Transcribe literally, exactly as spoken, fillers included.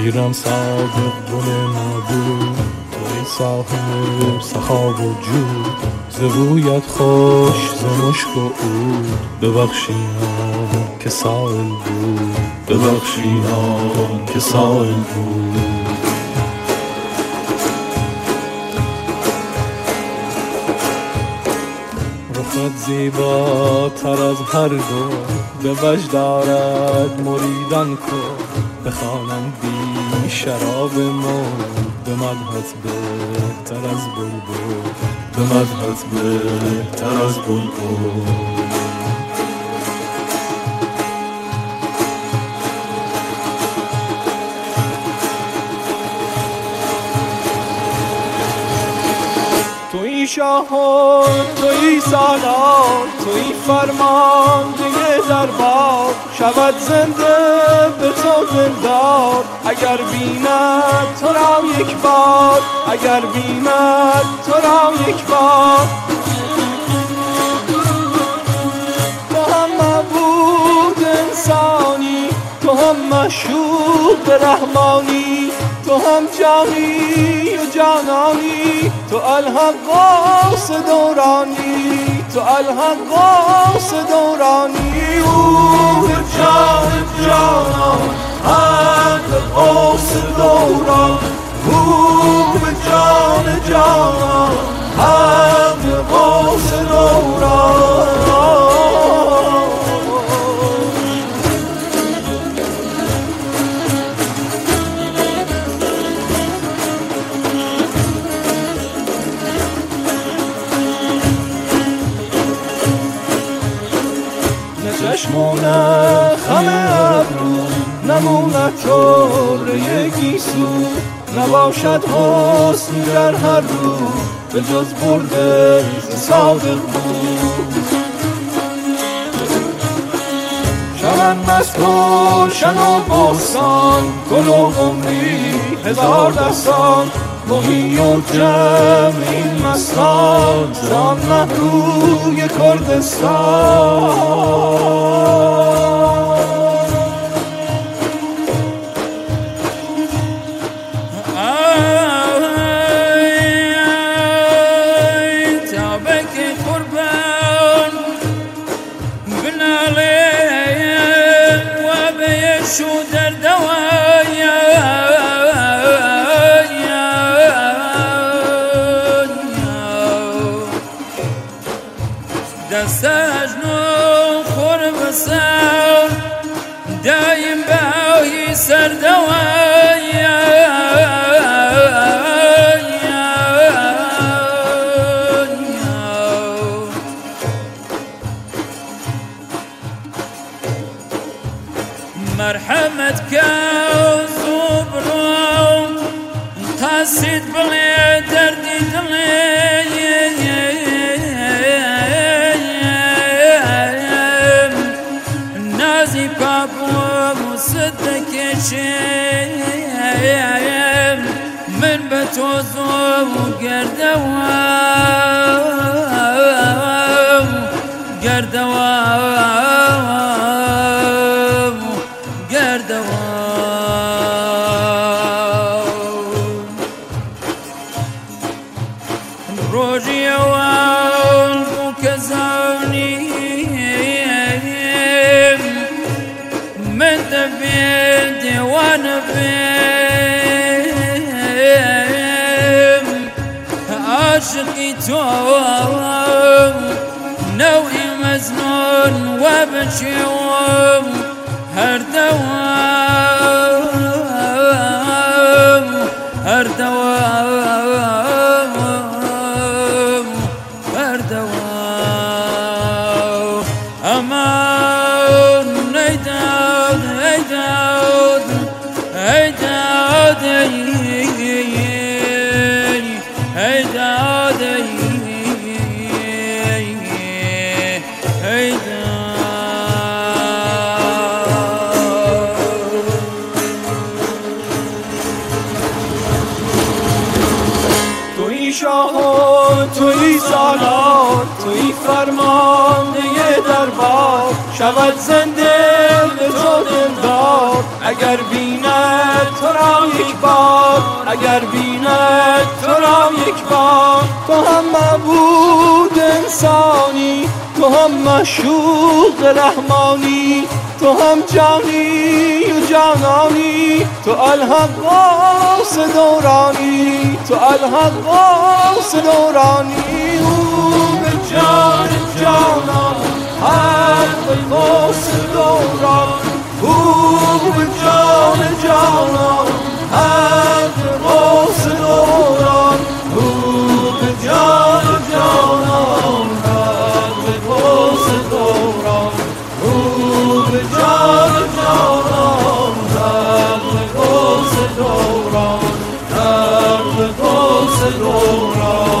پیرم صادق گل نبود، توی صاحب سخا و جود، زبویت خوش زمشک و عود. ببخشیدم که سائل بود، ببخشیدم که سائل بود. رخت زیباتر از هر دو، به وجد دارد مریدن کن. بخوانم بی شراب مود، به مدحت بهتر از بلبل، به مدحت بهتر از بلبل. توی شاه و توی سالار، توی فرمانده دربار. شود زنده به تو دلدار، اگر بیند تو را یک بار، اگر بیند تو را یک بار. تو هم معبود انسانی، تو هم مشهود رحمانی، تو هم جانی و جانانی، تو الحقاس دورانی، تو الحقاس دورانی. او جان جانان الحقاس دوران، او جان جانان الحقاس دوران. چشمونه خم ابرو، نمونه طوره گیسو. نباشد حسن در هر رو، به جز برده صادق بود. شمن مسکوشن و بستان، گل و عمری هزار دستان. مهی و جمع این مستان، زان محروی کردستان. ای تابک قربان بنالیم و بیشو در دوایم. دستش نو خور بسر دایم باهی سر مرحمت که زبرم قصید بلی دردی دلی. من بتوزو گردوام گردوام گردوام. روزی اول بو کزانی من دبی دیوان بیم. عاشقی تو نوعی مزنون و بچیم هر دوام هر دوام هر دوام. امان ای داود ای داود ای داود ای داود ای داود. توی شاه و توی سالار، توی فرمانده دربار. شود زنده به تو دلدار، اگر بیند تو را یک بار، اگر بیند تو را یک بار. تو هم معبود انسانی، تو هم معشوق رحمانی، تو هم جانی و جانانی، تو الحق غوث دورانی، تو الحق غوث دورانی. او به جان جانان حق غوث دوران، او به جان جانان حق غوث دوران، او به جان جانان حق غوث دوران، او به جان جانان حق غوث دوران، حق غوث دوران.